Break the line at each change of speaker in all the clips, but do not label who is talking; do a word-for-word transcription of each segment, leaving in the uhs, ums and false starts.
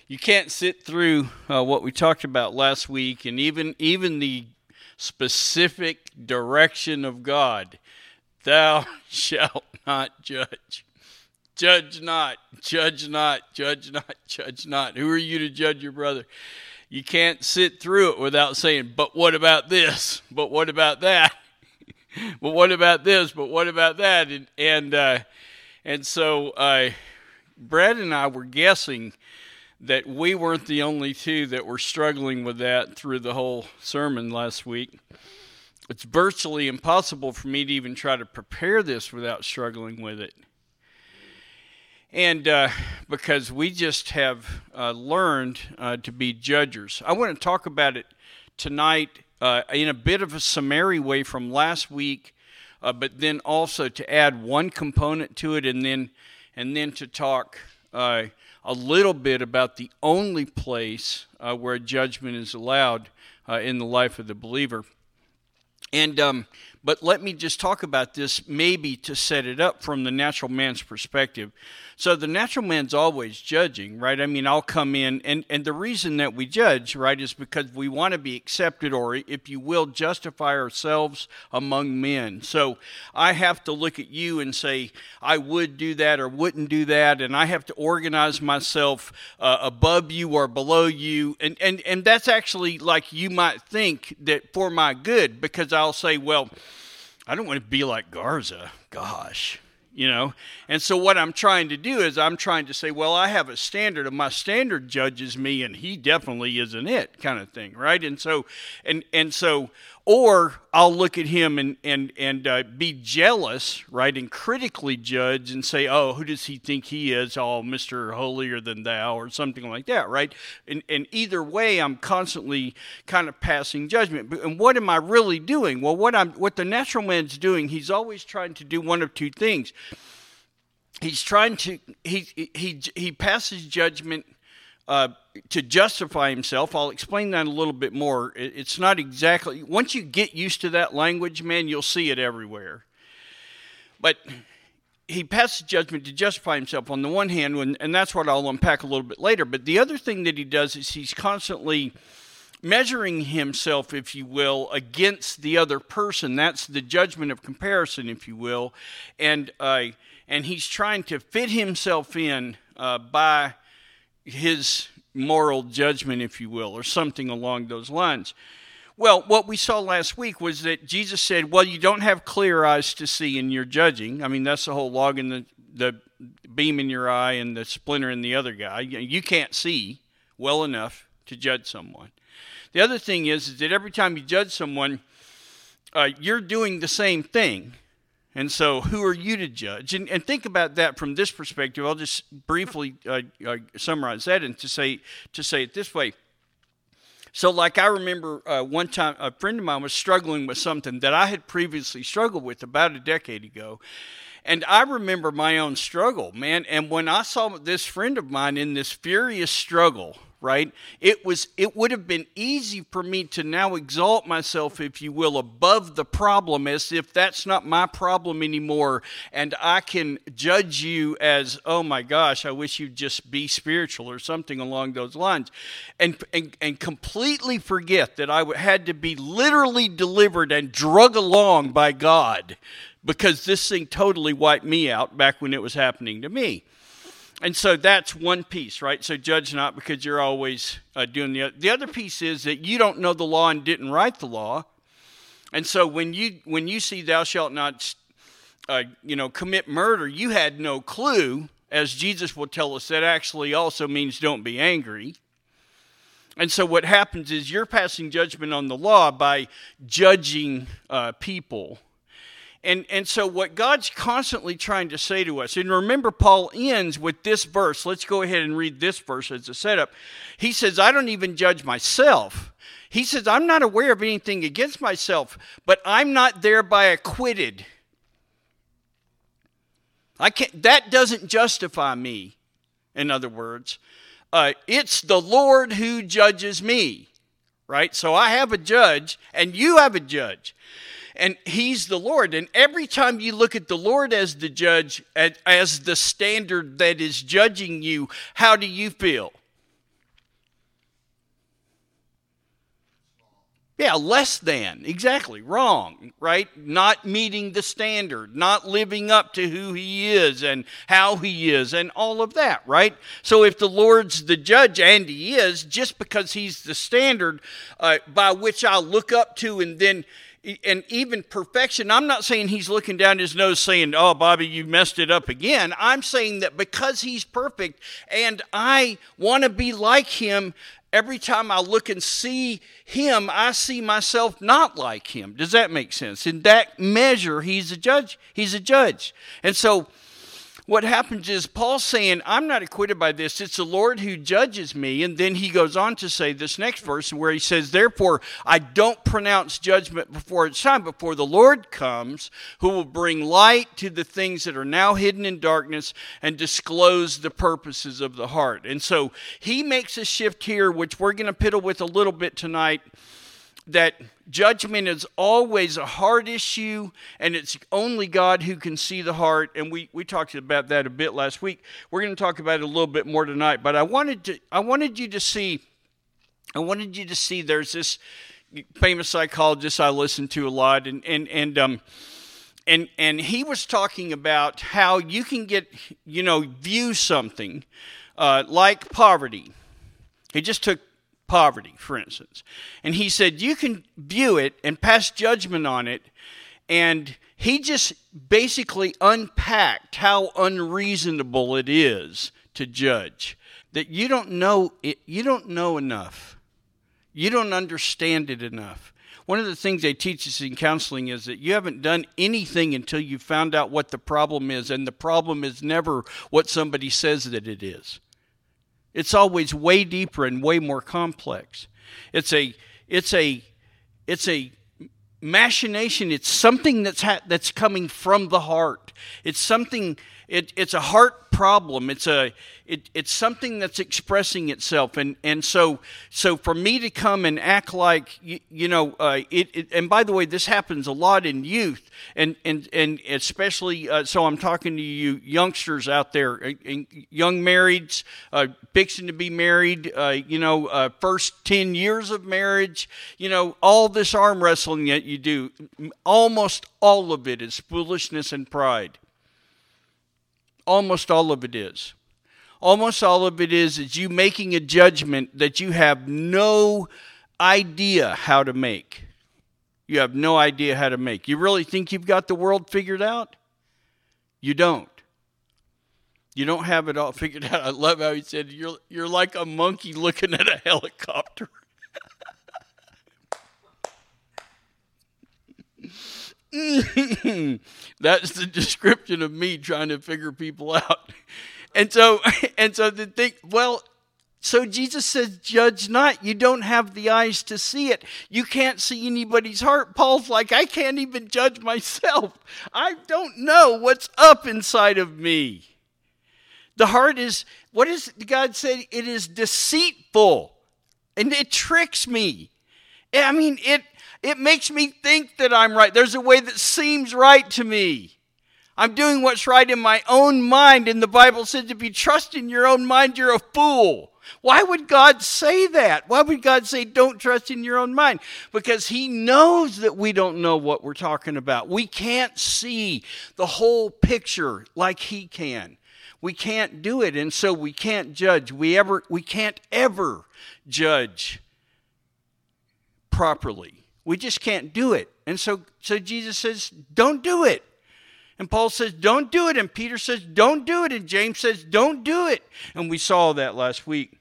You can't sit through uh, what we talked about last week, and even even the specific direction of God. Thou shalt not judge. Judge not, judge not, judge not, judge not. Who are you to judge your brother? You can't sit through it without saying, but what about this? But what about that? But what about this? But what about that? And and, uh, and so uh, Brad and I were guessing that we weren't the only two that were struggling with that through the whole sermon last week. It's virtually impossible for me to even try to prepare this without struggling with it. And uh, because we just have uh, learned uh, to be judgers. I want to talk about it tonight uh, in a bit of a summary way from last week, uh, but then also to add one component to it, and then and then to talk uh, a little bit about the only place uh, where judgment is allowed uh, in the life of the believer. And um, but let me just talk about this maybe to set it up from the natural man's perspective. So the natural man's always judging, right? I mean, I'll come in, and, and the reason that we judge, right, is because we want to be accepted, or if you will, justify ourselves among men. So I have to look at you and say, I would do that or wouldn't do that, and I have to organize myself uh, above you or below you. And, and, and that's actually like you might think that for my good, because I'll say, well, I don't want to be like Garza. Gosh. You know, and so what I'm trying to do is I'm trying to say, well, I have a standard, and my standard judges me, and he definitely isn't it, kind of thing, right? And so, and and so, or I'll look at him and and and uh, be jealous, right, and critically judge and say, oh, who does he think he is? Oh, Mister Holier than thou, or something like that, right? And and either way, I'm constantly kind of passing judgment. And what am I really doing? Well, what I'm what the natural man's doing, he's always trying to do one of two things. He's trying to, he he he passes judgment uh, to justify himself. I'll explain that a little bit more. It's not exactly, once you get used to that language, man, you'll see it everywhere. But he passes judgment to justify himself on the one hand, when, and that's what I'll unpack a little bit later. But the other thing that he does is he's constantly measuring himself, if you will, against the other person. That's the judgment of comparison, if you will. And uh, and he's trying to fit himself in uh, by his moral judgment, if you will, or something along those lines. Well, what we saw last week was that Jesus said, well, you don't have clear eyes to see and you're judging. I mean, that's the whole log in the, the beam in your eye and the splinter in the other guy. You can't see well enough to judge someone. The other thing is, is that every time you judge someone, uh, you're doing the same thing. And so who are you to judge? And, and think about that from this perspective. I'll just briefly uh, uh, summarize that and to say to say it this way. So like I remember uh, one time a friend of mine was struggling with something that I had previously struggled with about a decade ago. And I remember my own struggle, man. And when I saw this friend of mine in this furious struggle, right, it was it would have been easy for me to now exalt myself, if you will, above the problem, as if that's not my problem anymore, and I can judge you as, oh my gosh, I wish you'd just be spiritual, or something along those lines, and and, and completely forget that I had to be literally delivered and drug along by God, because this thing totally wiped me out back when it was happening to me. And so that's one piece, right? So judge not, because you're always uh, doing the other. The other piece is that you don't know the law and didn't write the law. And so when you when you see thou shalt not, uh, you know, commit murder, you had no clue, as Jesus will tell us, that actually also means don't be angry. And so what happens is you're passing judgment on the law by judging uh, people. And and so what God's constantly trying to say to us, and remember Paul ends with this verse. Let's go ahead and read this verse as a setup. He says, I don't even judge myself. He says, I'm not aware of anything against myself, but I'm not thereby acquitted. I can't, that doesn't justify me, in other words. Uh, it's the Lord who judges me, right? So I have a judge, and you have a judge. And he's the Lord. And every time you look at the Lord as the judge, as the standard that is judging you, how do you feel? Yeah, less than. Exactly. Wrong, right? Not meeting the standard, not living up to who he is and how he is and all of that, right? So if the Lord's the judge, and he is, just because he's the standard uh, by which I'll look up to, and then and even perfection, I'm not saying he's looking down his nose saying, oh, Bobby, you messed it up again. I'm saying that because he's perfect and I want to be like him, every time I look and see him, I see myself not like him. Does that make sense? In that measure, he's a judge. He's a judge. And so what happens is Paul's saying, I'm not acquitted by this. It's the Lord who judges me. And then he goes on to say this next verse where he says, therefore, I don't pronounce judgment before it's time, before the Lord comes, who will bring light to the things that are now hidden in darkness and disclose the purposes of the heart. And so he makes a shift here, which we're going to piddle with a little bit tonight, that judgment is always a heart issue, and it's only God who can see the heart. And we, we talked about that a bit last week. We're going to talk about it a little bit more tonight. But I wanted to I wanted you to see I wanted you to see there's this famous psychologist I listen to a lot, and and and um and and he was talking about how you can get you know view something uh, like poverty. He just took poverty, for instance. And he said, you can view it and pass judgment on it. And he just basically unpacked how unreasonable it is to judge. That you don't know it, you don't know enough. You don't understand it enough. One of the things they teach us in counseling is that you haven't done anything until you found out what the problem is. And the problem is never what somebody says that it is. It's always way deeper and way more complex. It's a, it's a, it's a machination. It's something that's ha- that's coming from the heart. It's something. It, it's a heart problem. It's a. It, it's something that's expressing itself. And and so so for me to come and act like you, you know uh, it, it. And by the way, this happens a lot in youth, and and and especially. Uh, so I'm talking to you youngsters out there, uh, young marrieds, uh, fixing to be married. Uh, you know, uh, first ten years of marriage. You know, all this arm wrestling that you do, almost all of it is foolishness and pride. Almost all of it is. Almost all of it is is you making a judgment that you have no idea how to make. You have no idea how to make. You really think you've got the world figured out? You don't. You don't have it all figured out. I love how he said, you're, you're like a monkey looking at a helicopter. That's the description of me trying to figure people out. And so, and so the thing, well, so Jesus says, judge not. You don't have the eyes to see it. You can't see anybody's heart. Paul's like, I can't even judge myself. I don't know what's up inside of me. The heart is, what is, God said, it is deceitful. And it tricks me. I mean, it, It makes me think that I'm right. There's a way that seems right to me. I'm doing what's right in my own mind. And the Bible says if you trust in your own mind, you're a fool. Why would God say that? Why would God say don't trust in your own mind? Because he knows that we don't know what we're talking about. We can't see the whole picture like he can. We can't do it, and so we can't judge. We ever we can't ever judge properly. We just can't do it. And so, so Jesus says, don't do it. And Paul says, don't do it. And Peter says, don't do it. And James says, don't do it. And we saw that last week.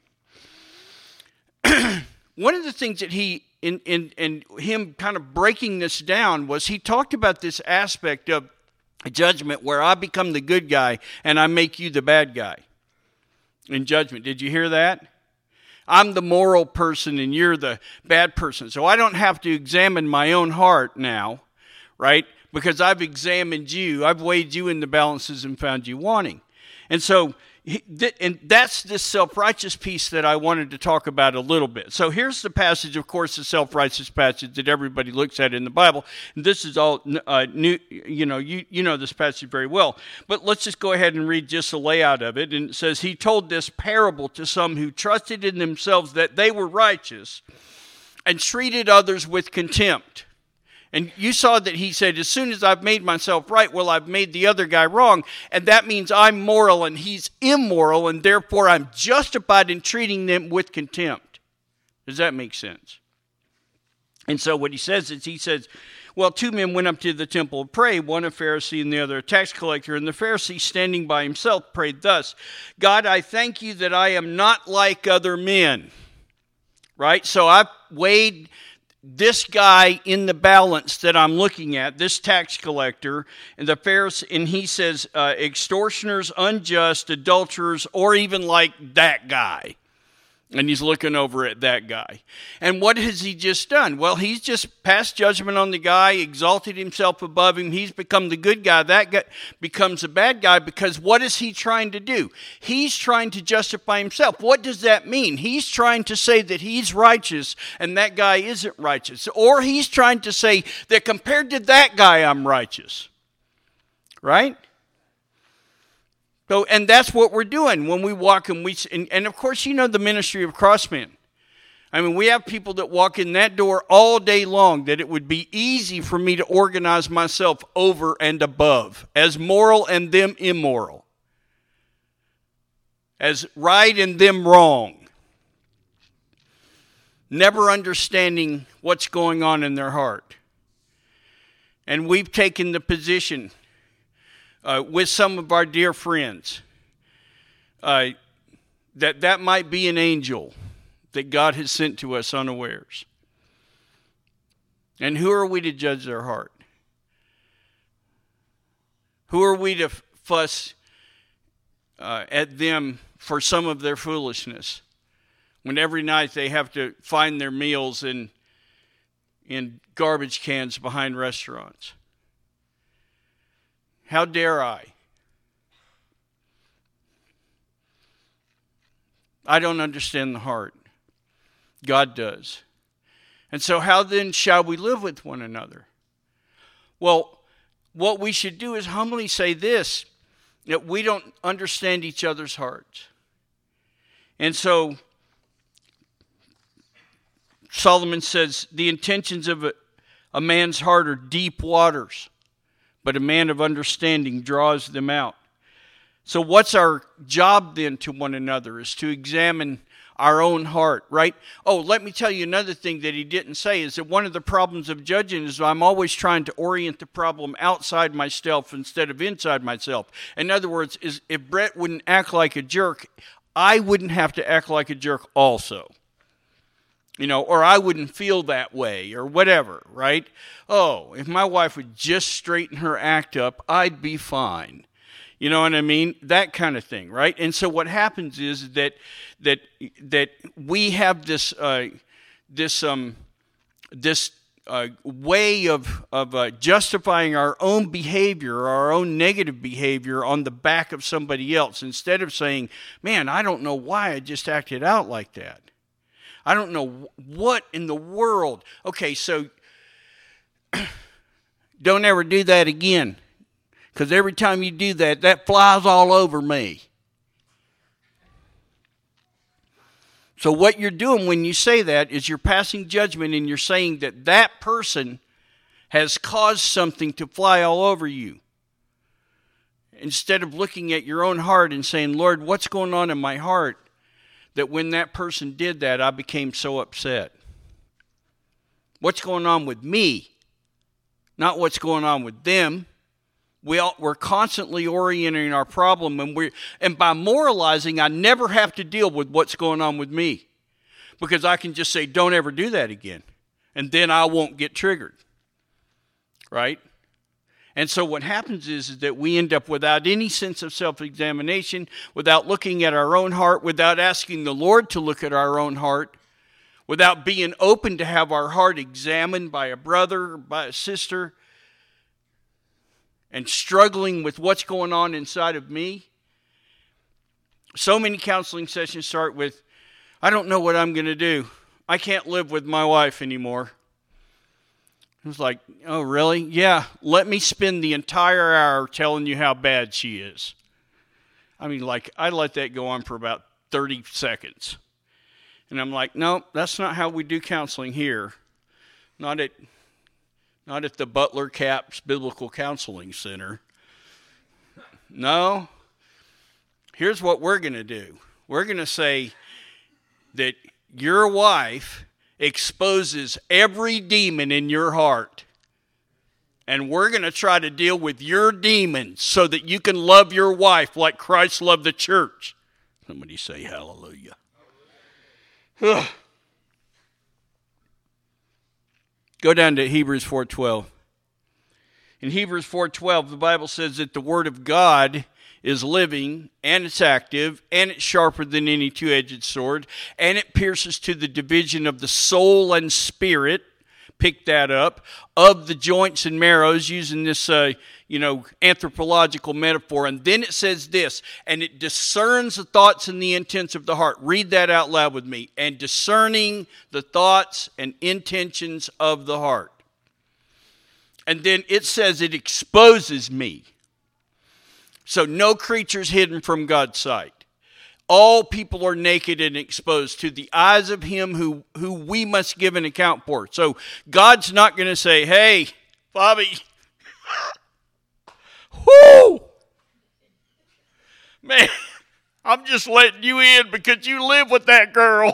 One of the things that he, in, in, in him kind of breaking this down, was he talked about this aspect of judgment where I become the good guy and I make you the bad guy in judgment. Did you hear that? I'm the moral person and you're the bad person. So I don't have to examine my own heart now, right? Because I've examined you. I've weighed you in the balances and found you wanting. And so, and that's this self-righteous piece that I wanted to talk about a little bit. So here's the passage, of course, the self-righteous passage that everybody looks at in the Bible. And this is all uh, new, you know, you, you know this passage very well. But let's just go ahead and read just the layout of it. And it says, he told this parable to some who trusted in themselves that they were righteous and treated others with contempt. And you saw that he said, as soon as I've made myself right, well, I've made the other guy wrong. And that means I'm moral and he's immoral, and therefore I'm justified in treating them with contempt. Does that make sense? And so what he says is, he says, well, two men went up to the temple to pray, one a Pharisee and the other a tax collector. And the Pharisee, standing by himself, prayed thus: God, I thank you that I am not like other men. Right? So I've weighed this guy in the balance that I'm looking at, this tax collector, and the Pharisee, and he says uh, extortioners, unjust, adulterers, or even like that guy. And he's looking over at that guy. And what has he just done? Well, he's just passed judgment on the guy, exalted himself above him. He's become the good guy. That guy becomes the bad guy, because what is he trying to do? He's trying to justify himself. What does that mean? He's trying to say that he's righteous and that guy isn't righteous. Or he's trying to say that compared to that guy, I'm righteous. Right? So, and that's what we're doing when we walk and we, and, and of course, you know the ministry of Crossmen. I mean, we have people that walk in that door all day long that it would be easy for me to organize myself over and above, as moral and them immoral, as right and them wrong, never understanding what's going on in their heart. And we've taken the position Uh, with some of our dear friends, uh, that that might be an angel that God has sent to us unawares. And who are we to judge their heart? Who are we to fuss uh, at them for some of their foolishness, when every night they have to find their meals in in garbage cans behind restaurants? How dare I? I don't understand the heart. God does. And so how then shall we live with one another? Well, what we should do is humbly say this, that we don't understand each other's hearts. And so Solomon says, the intentions of a, a man's heart are deep waters, but a man of understanding draws them out. So what's our job then to one another is to examine our own heart, right? Oh, let me tell you another thing that he didn't say is that one of the problems of judging is I'm always trying to orient the problem outside myself instead of inside myself. In other words, is if Brett wouldn't act like a jerk, I wouldn't have to act like a jerk also. You know, or I wouldn't feel that way, or whatever, right? Oh, if my wife would just straighten her act up, I'd be fine. You know what I mean? That kind of thing, right? And so what happens is that that that we have this uh, this um this uh, way of of uh, justifying our own behavior, our own negative behavior, on the back of somebody else, instead of saying, "Man, I don't know why I just acted out like that. I don't know what in the world." Okay, so don't ever do that again. Because every time you do that, that flies all over me. So what you're doing when you say that is you're passing judgment, and you're saying that that person has caused something to fly all over you. Instead of looking at your own heart and saying, Lord, what's going on in my heart that when that person did that, I became so upset? What's going on with me? Not what's going on with them. We all, we're constantly orienting our problem, and we and by moralizing, I never have to deal with what's going on with me, because I can just say, "Don't ever do that again," and then I won't get triggered, right? And so what happens is, is that we end up without any sense of self-examination, without looking at our own heart, without asking the Lord to look at our own heart, without being open to have our heart examined by a brother or by a sister, and struggling with what's going on inside of me. So many counseling sessions start with, I don't know what I'm going to do. I can't live with my wife anymore. I was like, oh, really? Yeah, let me spend the entire hour telling you how bad she is. I mean, like, I let that go on for about thirty seconds. And I'm like, no, that's not how we do counseling here. Not at, not at the Butler Capps Biblical Counseling Center. No. Here's what we're going to do. We're going to say that your wife exposes every demon in your heart. And we're going to try to deal with your demons so that you can love your wife like Christ loved the church. Somebody say hallelujah. Ugh. Go down to Hebrews four twelve. In Hebrews four twelve, the Bible says that the Word of God is living, and it's active, and it's sharper than any two-edged sword, and it pierces to the division of the soul and spirit, pick that up, of the joints and marrows, using this, uh, you know, anthropological metaphor. And then it says this, and it discerns the thoughts and the intents of the heart. Read that out loud with me. And discerning the thoughts and intentions of the heart. And then it says it exposes me. So no creature's hidden from God's sight. All people are naked and exposed to the eyes of him who, who we must give an account for. So God's not going to say, hey, Bobby, whoo, man, I'm just letting you in because you live with that girl.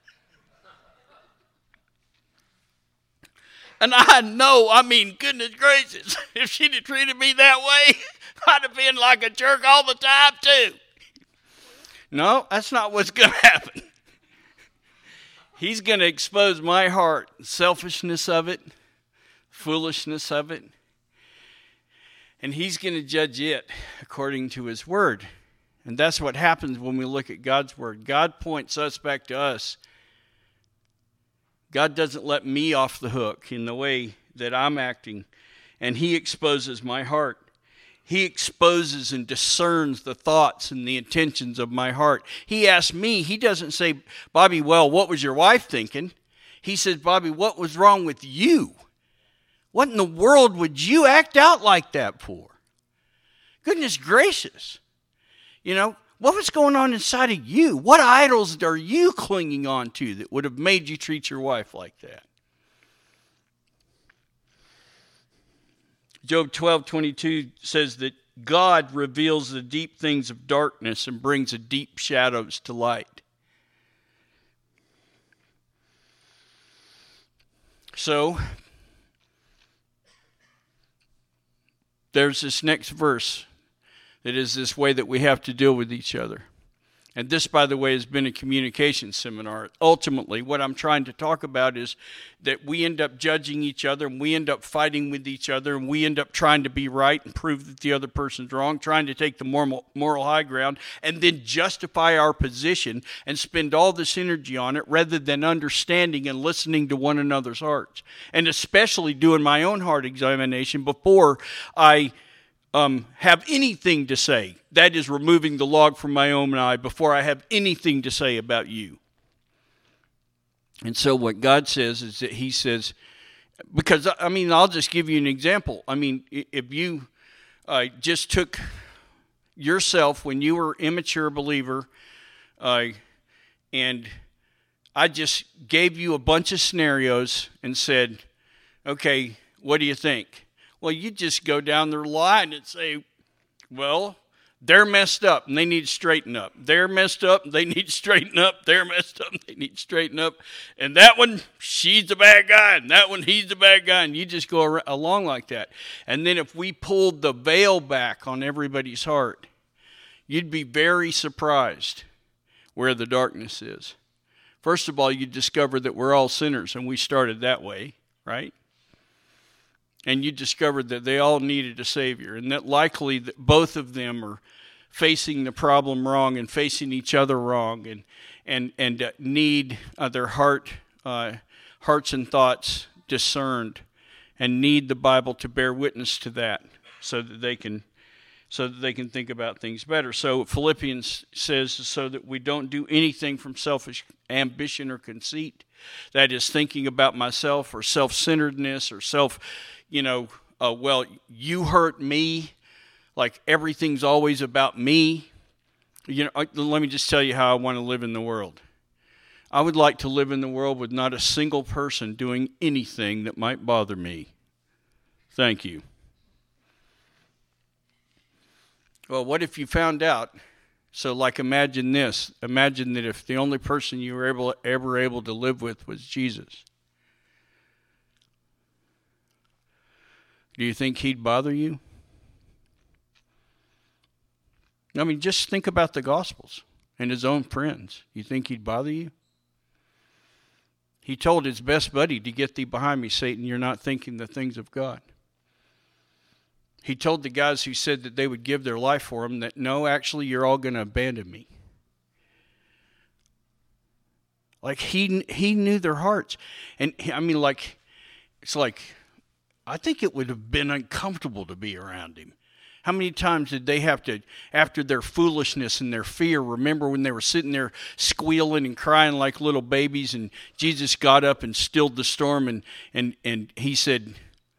And I know, I mean, goodness gracious, if she'd have treated me that way, I'd have been like a jerk all the time too. No, that's not what's going to happen. He's going to expose my heart, selfishness of it, foolishness of it. And he's going to judge it according to his word. And that's what happens when we look at God's word. God points us back to us. God doesn't let me off the hook in the way that I'm acting. And he exposes my heart. He exposes and discerns the thoughts and the intentions of my heart. He asks me, he doesn't say, Bobby, well, what was your wife thinking? He says, Bobby, what was wrong with you? What in the world would you act out like that for? Goodness gracious. You know, what was going on inside of you? What idols are you clinging on to that would have made you treat your wife like that? Job twelve twenty-two says that God reveals the deep things of darkness and brings the deep shadows to light. So, there's this next verse that is this way that we have to deal with each other. And this, by the way, has been a communication seminar. Ultimately, what I'm trying to talk about is that we end up judging each other, and we end up fighting with each other, and we end up trying to be right and prove that the other person's wrong, trying to take the moral, moral high ground, and then justify our position and spend all this energy on it rather than understanding and listening to one another's hearts. And especially doing my own heart examination before I Um, have anything to say. That is removing the log from my own eye before I have anything to say about you. And so what God says is that he says, because, I mean, I'll just give you an example. I mean, if you uh, just took yourself when you were an immature believer, uh, and I just gave you a bunch of scenarios and said, okay, what do you think? Well, you just go down their line and say, well, they're messed up and they need to straighten up. They're messed up and they need to straighten up. They're messed up and they need to straighten up. And that one, she's the bad guy. And that one, he's the bad guy. And you just go ar- along like that. And then if we pulled the veil back on everybody's heart, you'd be very surprised where the darkness is. First of all, you'd discover that we're all sinners and we started that way, right? And you discovered that they all needed a Savior, and that likely that both of them are facing the problem wrong and facing each other wrong, and and and uh, need uh, their heart, uh, hearts and thoughts discerned, and need the Bible to bear witness to that, so that they can, so that they can think about things better. So Philippians says, so that we don't do anything from selfish ambition or conceit, that is thinking about myself or self-centeredness or self. You know, uh, well, you hurt me, like everything's always about me. You know, let me just tell you how I want to live in the world. I would like to live in the world with not a single person doing anything that might bother me. Thank you. Well, what if you found out? So, like, imagine this. Imagine that if the only person you were able, ever able to live with was Jesus. Do you think he'd bother you? I mean, just think about the Gospels and his own friends. You think he'd bother you? He told his best buddy to get thee behind me, Satan. You're not thinking the things of God. He told the guys who said that they would give their life for him that, no, actually, you're all going to abandon me. Like, he he knew their hearts. And, I mean, like, it's like, I think it would have been uncomfortable to be around him. How many times did they have to, after their foolishness and their fear, remember when they were sitting there squealing and crying like little babies, and Jesus got up and stilled the storm, and, and, and he said,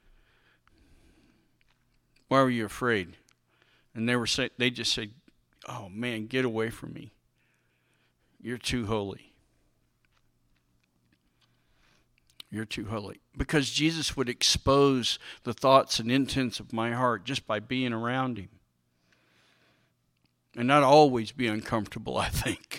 why were you afraid? And they were say, they just said, oh man, get away from me. You're too holy. You're too holy. Because Jesus would expose the thoughts and intents of my heart just by being around him. And not always be uncomfortable, I think.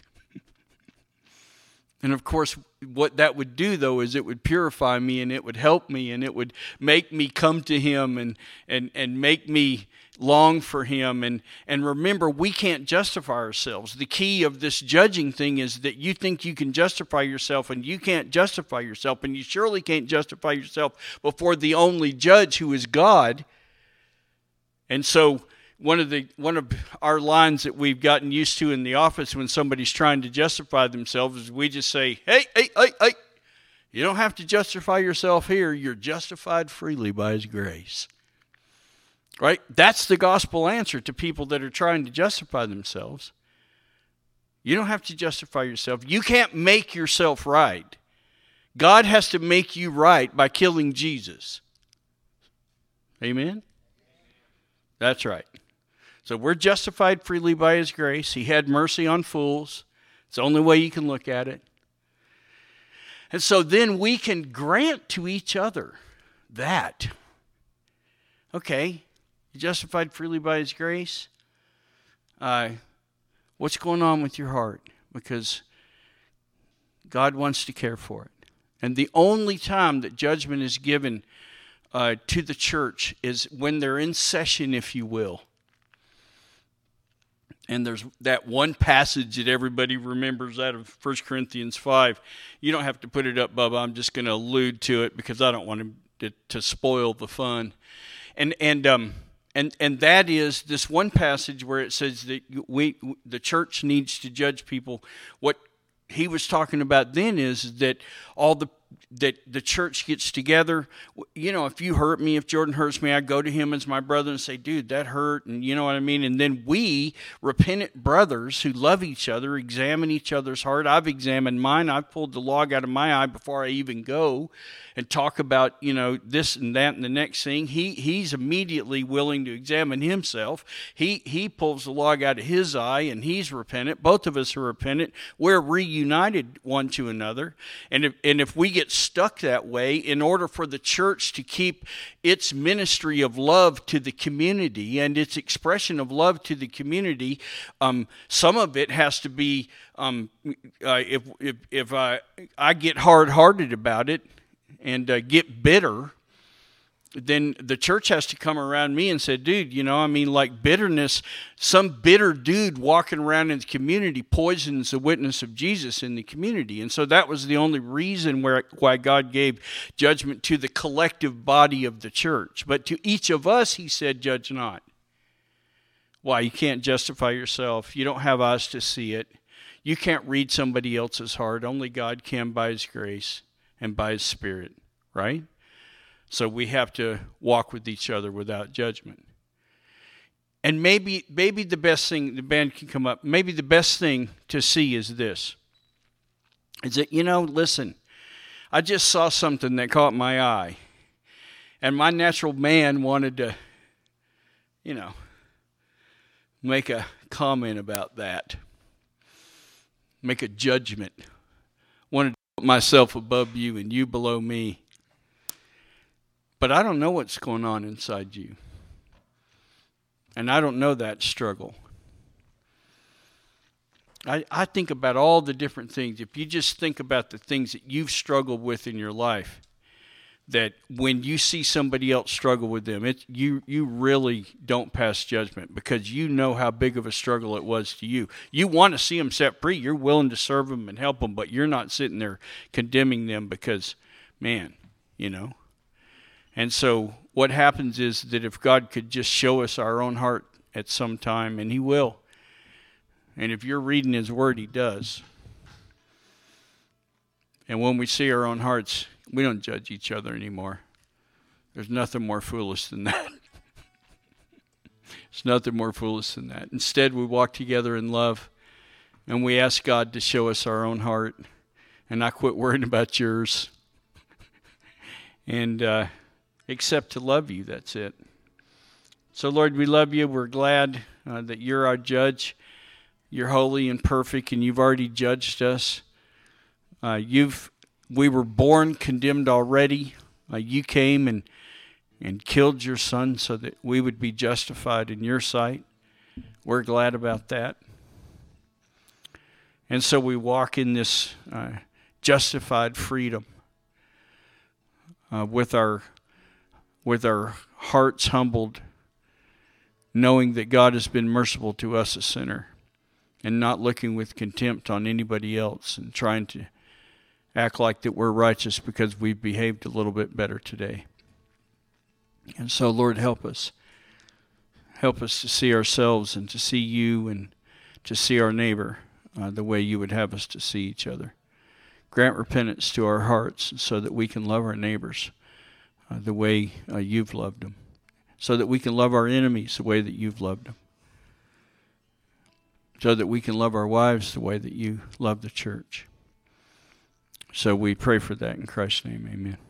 And of course, what that would do, though, is it would purify me, and it would help me, and it would make me come to him, and and, and make me long for him. And, and remember, we can't justify ourselves. The key of this judging thing is that you think you can justify yourself, and you can't justify yourself, and you surely can't justify yourself before the only judge, who is God. And so One of the one of our lines that we've gotten used to in the office when somebody's trying to justify themselves is we just say, hey, hey, hey, hey, you don't have to justify yourself here. You're justified freely by his grace. Right? That's the gospel answer to people that are trying to justify themselves. You don't have to justify yourself. You can't make yourself right. God has to make you right by killing Jesus. Amen? That's right. So we're justified freely by his grace. He had mercy on fools. It's the only way you can look at it. And so then we can grant to each other that. Okay, you're justified freely by his grace. Uh, what's going on with your heart? Because God wants to care for it. And the only time that judgment is given uh, to the church is when they're in session, if you will. And there's that one passage that everybody remembers out of First Corinthians five. You don't have to put it up, Bubba. I'm just going to allude to it because I don't want to, to spoil the fun. And and um and and that is this one passage where it says that we the church needs to judge people. What he was talking about then is that all the that the church gets together. You know, if you hurt me, if Jordan hurts me, I go to him as my brother and say, dude, that hurt. And you know what I mean? And then we, repentant brothers who love each other, examine each other's heart. I've examined mine. I've pulled the log out of my eye before I even go and talk about, you know, this and that and the next thing. He he's immediately willing to examine himself. He he pulls the log out of his eye, and he's repentant. Both of us are repentant. We're reunited one to another. And if and if we get stuck that way, in order for the church to keep its ministry of love to the community and its expression of love to the community, um, some of it has to be, um, uh, if if, if I, I get hard-hearted about it and uh, get bitter, then the church has to come around me and say, dude, you know, I mean, like bitterness, some bitter dude walking around in the community poisons the witness of Jesus in the community. And so that was the only reason where why God gave judgment to the collective body of the church. But to each of us, he said, judge not. Why? You can't justify yourself. You don't have eyes to see it. You can't read somebody else's heart. Only God can by his grace and by his Spirit, right? So we have to walk with each other without judgment. And maybe maybe the best thing, the band can come up, maybe the best thing to see is this. Is that, you know, listen, I just saw something that caught my eye. And my natural man wanted to, you know, make a comment about that. Make a judgment. want to put myself above you and you below me. But I don't know what's going on inside you. And I don't know that struggle. I, I think about all the different things. If you just think about the things that you've struggled with in your life, that when you see somebody else struggle with them, it, you, you really don't pass judgment because you know how big of a struggle it was to you. You want to see them set free. You're willing to serve them and help them, but you're not sitting there condemning them because, man, you know. And so what happens is that if God could just show us our own heart at some time, and he will, and if you're reading his word, he does. And when we see our own hearts, we don't judge each other anymore. There's nothing more foolish than that. There's nothing more foolish than that. Instead, we walk together in love, and we ask God to show us our own heart, and not quit worrying about yours. and uh, except to love you, that's it. So, Lord, we love you. We're glad uh, that you're our judge. You're holy and perfect, and you've already judged us. Uh, you've we were born condemned already. Uh, you came and and killed your son so that we would be justified in your sight. We're glad about that. And so we walk in this uh, justified freedom uh, with our with our hearts humbled, knowing that God has been merciful to us, a sinner, and not looking with contempt on anybody else and trying to act like that we're righteous because we've behaved a little bit better today. And so, Lord, help us. Help us to see ourselves and to see you and to see our neighbor uh, the way you would have us to see each other. Grant repentance to our hearts so that we can love our neighbors uh, the way uh, you've loved them, so that we can love our enemies the way that you've loved them, so that we can love our wives the way that you love the church. So we pray for that in Christ's name, amen.